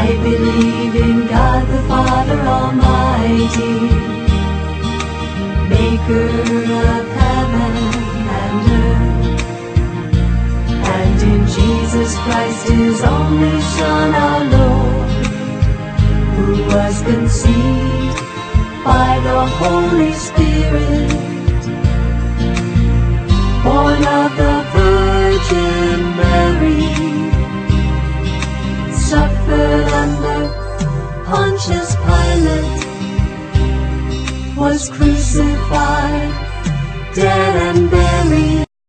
believe in God the Father Almighty, maker of heaven and earth, and in Jesus Christ, his only Son, our Lord, who was conceived by the Holy Spirit, born of the Virgin Mary, suffered under Pontius Pilate, was crucified, dead and buried.